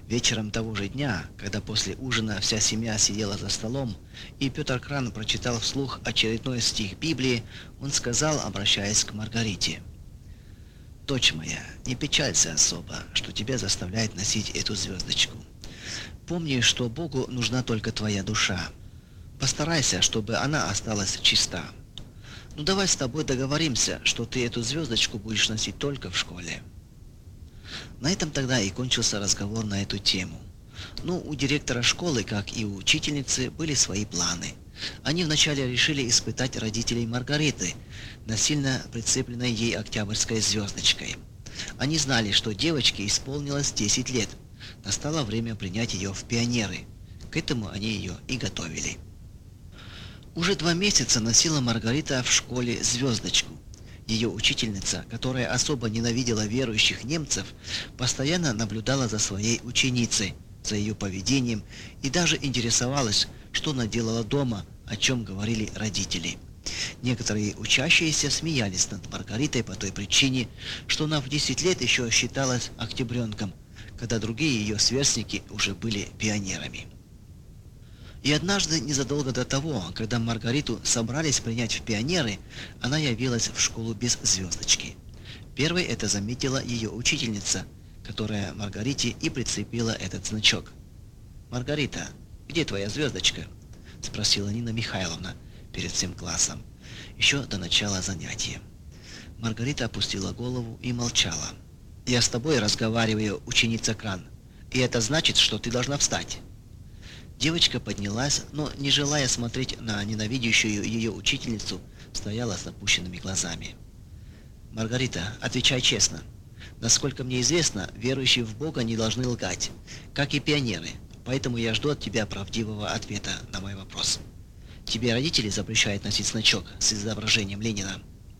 Вечером того же дня, когда после ужина вся семья сидела за столом, и Петр Кран прочитал вслух очередной стих Библии, он сказал, обращаясь к Маргарите: «Дочь моя, не печалься особо, что тебя заставляет носить эту звездочку. Помни, что Богу нужна только твоя душа. Постарайся, чтобы она осталась чиста. Ну давай с тобой договоримся, что ты эту звездочку будешь носить только в школе». На этом тогда и кончился разговор на эту тему. Но у директора школы, как и у учительницы, были свои планы. Они вначале решили испытать родителей Маргариты, насильно прицепленной ей октябрьской звездочкой. Они знали, что девочке исполнилось 10 лет. Настало время принять ее в пионеры. К этому они ее и готовили. Уже 2 месяца носила Маргарита в школе звездочку. Ее учительница, которая особо ненавидела верующих немцев, постоянно наблюдала за своей ученицей, за ее поведением и даже интересовалась, что она делала дома, о чем говорили родители. Некоторые учащиеся смеялись над Маргаритой по той причине, что она в 10 лет еще считалась октябренком, когда другие ее сверстники уже были пионерами. И однажды, незадолго до того, когда Маргариту собрались принять в пионеры, она явилась в школу без звездочки. Первой это заметила ее учительница, которая Маргарите и прицепила этот значок. «Маргарита, где твоя звездочка?» – спросила Нина Михайловна перед всем классом, еще до начала занятия. Маргарита опустила голову и молчала. «Я с тобой разговариваю, ученица Кран, и это значит, что ты должна встать». Девочка поднялась, но, не желая смотреть на ненавидящую ее учительницу, стояла с опущенными глазами. «Маргарита, отвечай честно. Насколько мне известно, верующие в Бога не должны лгать, как и пионеры, поэтому я жду от тебя правдивого ответа на мой вопрос. Тебе родители запрещают носить значок с изображением Ленина?»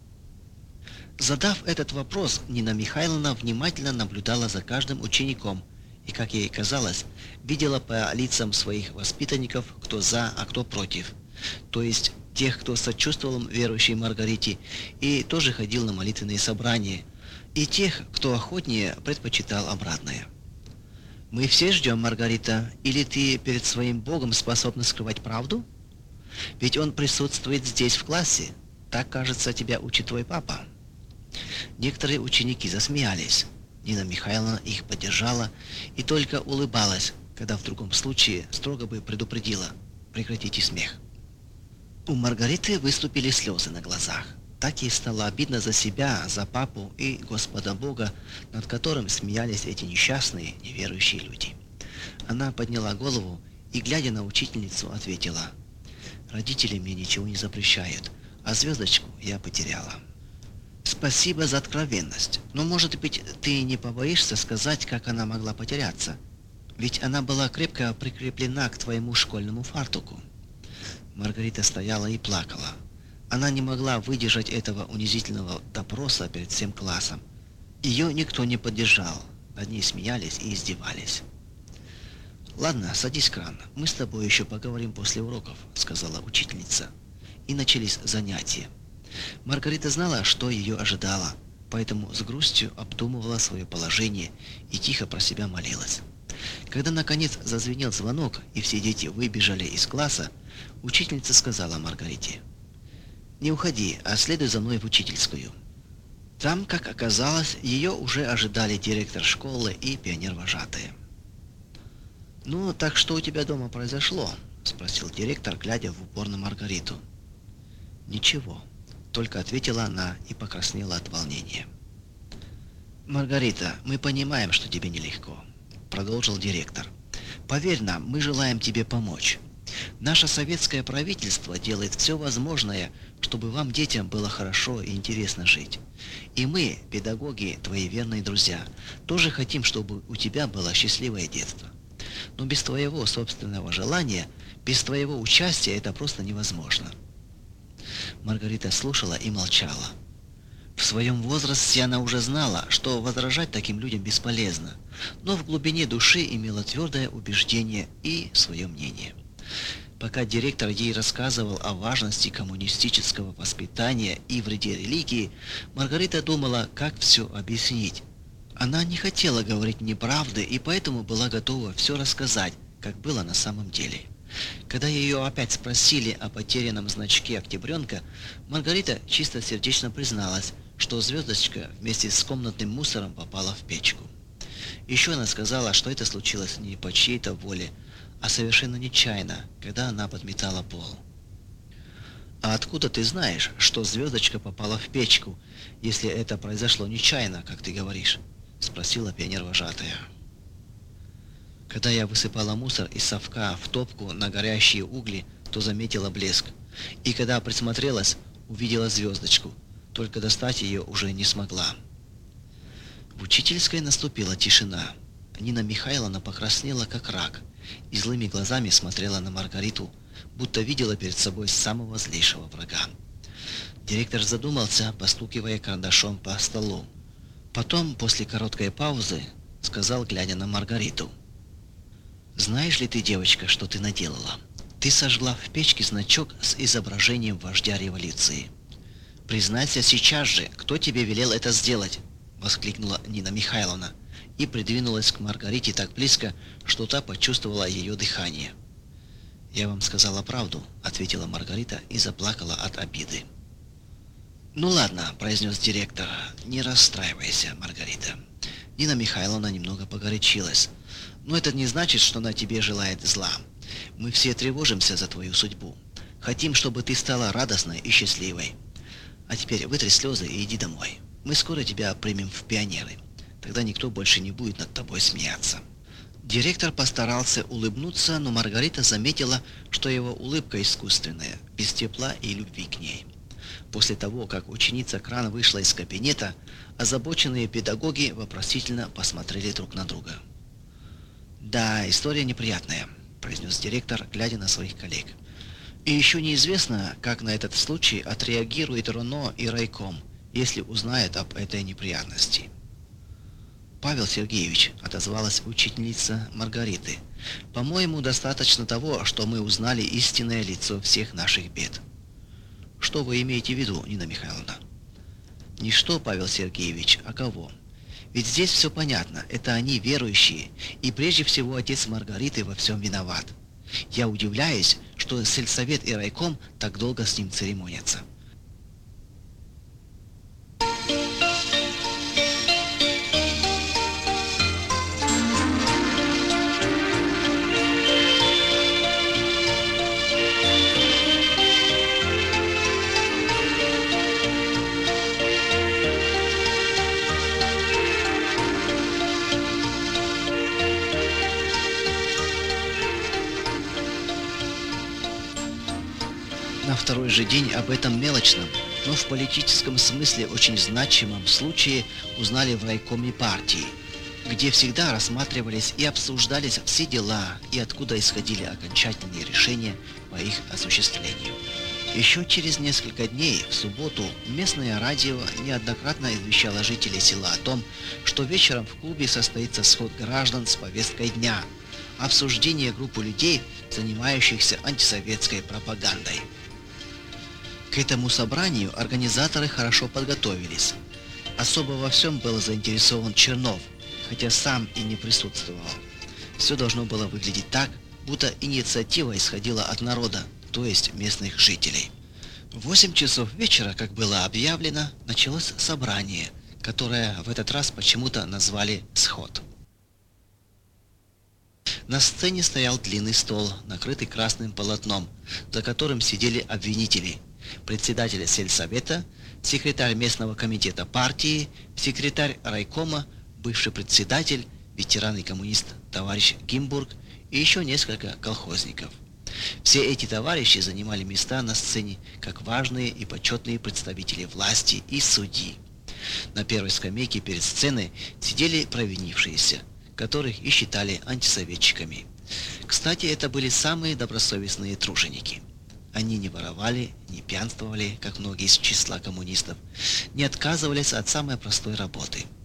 Задав этот вопрос, Нина Михайловна внимательно наблюдала за каждым учеником, и, как ей казалось, видела по лицам своих воспитанников, кто за, а кто против. То есть тех, кто сочувствовал верующей Маргарите и тоже ходил на молитвенные собрания, и тех, кто охотнее предпочитал обратное. «Мы все ждем, Маргарита, или ты перед своим Богом способна скрывать правду? Ведь он присутствует здесь в классе. Так, кажется, тебя учит твой папа». Некоторые ученики засмеялись. Нина Михайловна их поддержала и только улыбалась, когда в другом случае строго бы предупредила: «Прекратите смех». У Маргариты выступили слезы на глазах. Так ей стало обидно за себя, за папу и Господа Бога, над которым смеялись эти несчастные, неверующие люди. Она подняла голову и, глядя на учительницу, ответила: «Родители мне ничего не запрещают, а звездочку я потеряла». «Спасибо за откровенность, но, может быть, ты не побоишься сказать, как она могла потеряться? Ведь она была крепко прикреплена к твоему школьному фартуку». Маргарита стояла и плакала. Она не могла выдержать этого унизительного допроса перед всем классом. Ее никто не поддержал, над ней смеялись и издевались. «Ладно, садись, Кран, мы с тобой еще поговорим после уроков», — сказала учительница. И начались занятия. Маргарита знала, что ее ожидало, поэтому с грустью обдумывала свое положение и тихо про себя молилась. Когда наконец зазвенел звонок и все дети выбежали из класса, учительница сказала Маргарите: «Не уходи, а следуй за мной в учительскую». Там, как оказалось, ее уже ожидали директор школы и пионер-вожатые. «Ну, так что у тебя дома произошло?» – спросил директор, глядя в упор на Маргариту. «Ничего», – только ответила она и покраснела от волнения. «Маргарита, мы понимаем, что тебе нелегко», – продолжил директор. «Поверь нам, мы желаем тебе помочь. Наше советское правительство делает все возможное, чтобы вам, детям, было хорошо и интересно жить. И мы, педагоги, твои верные друзья, тоже хотим, чтобы у тебя было счастливое детство. Но без твоего собственного желания, без твоего участия это просто невозможно». Маргарита слушала и молчала. В своем возрасте она уже знала, что возражать таким людям бесполезно, но в глубине души имела твердое убеждение и свое мнение. Пока директор ей рассказывал о важности коммунистического воспитания и вреде религии, Маргарита думала, как все объяснить. Она не хотела говорить неправды и поэтому была готова все рассказать, как было на самом деле. Когда ее опять спросили о потерянном значке Октябренка, Маргарита чистосердечно призналась, что звездочка вместе с комнатным мусором попала в печку. Еще она сказала, что это случилось не по чьей-то воле, а совершенно нечаянно, когда она подметала пол. «А откуда ты знаешь, что звездочка попала в печку, если это произошло нечаянно, как ты говоришь?» — спросила пионер-вожатая. «Когда я высыпала мусор из совка в топку на горящие угли, то заметила блеск. И когда присмотрелась, увидела звездочку, только достать ее уже не смогла». В учительской наступила тишина. Нина Михайловна покраснела, как рак, и злыми глазами смотрела на Маргариту, будто видела перед собой самого злейшего врага. Директор задумался, постукивая карандашом по столу. Потом, после короткой паузы, сказал, глядя на Маргариту: «Знаешь ли ты, девочка, что ты наделала? Ты сожгла в печке значок с изображением вождя революции. Признайся сейчас же, кто тебе велел это сделать?» — воскликнула Нина Михайловна и придвинулась к Маргарите так близко, что та почувствовала ее дыхание. «Я вам сказала правду», — ответила Маргарита и заплакала от обиды. «Ну ладно», — произнес директор, — «не расстраивайся, Маргарита». Нина Михайловна немного погорячилась. «Но это не значит, что она тебе желает зла. Мы все тревожимся за твою судьбу. Хотим, чтобы ты стала радостной и счастливой. А теперь вытри слезы и иди домой. Мы скоро тебя примем в пионеры. Тогда никто больше не будет над тобой смеяться». Директор постарался улыбнуться, но Маргарита заметила, что его улыбка искусственная, без тепла и любви к ней. После того, как ученица Кран вышла из кабинета, озабоченные педагоги вопросительно посмотрели друг на друга. «Да, история неприятная», — произнес директор, глядя на своих коллег. «И еще неизвестно, как на этот случай отреагирует РОНО и райком, если узнает об этой неприятности». «Павел Сергеевич», — отозвалась учительница Маргариты, — «по-моему, достаточно того, что мы узнали истинное лицо всех наших бед». «Что вы имеете в виду, Нина Михайловна?» «Не что, Павел Сергеевич, а кого? Ведь здесь все понятно, это они верующие, и прежде всего отец Маргариты во всем виноват. Я удивляюсь, что сельсовет и райком так долго с ним церемонятся». На второй же день об этом мелочном, но в политическом смысле очень значимом случае узнали в райкоме партии, где всегда рассматривались и обсуждались все дела и откуда исходили окончательные решения по их осуществлению. Еще через несколько дней, в субботу, местное радио неоднократно извещало жителей села о том, что вечером в клубе состоится сход граждан с повесткой дня, обсуждение группы людей, занимающихся антисоветской пропагандой. К этому собранию организаторы хорошо подготовились. Особо во всем был заинтересован Чернов, хотя сам и не присутствовал. Все должно было выглядеть так, будто инициатива исходила от народа, то есть местных жителей. В 8 часов вечера, как было объявлено, началось собрание, которое в этот раз почему-то назвали «Сход». На сцене стоял длинный стол, накрытый красным полотном, за которым сидели обвинители: председатель сельсовета, секретарь местного комитета партии, секретарь райкома, бывший председатель, ветеран и коммунист товарищ Гимбург и еще несколько колхозников. Все эти товарищи занимали места на сцене как важные и почетные представители власти и судьи. На первой скамейке перед сценой сидели провинившиеся, которых и считали антисоветчиками. Кстати, это были самые добросовестные труженики. Они не воровали, не пьянствовали, как многие из числа коммунистов, не отказывались от самой простой работы.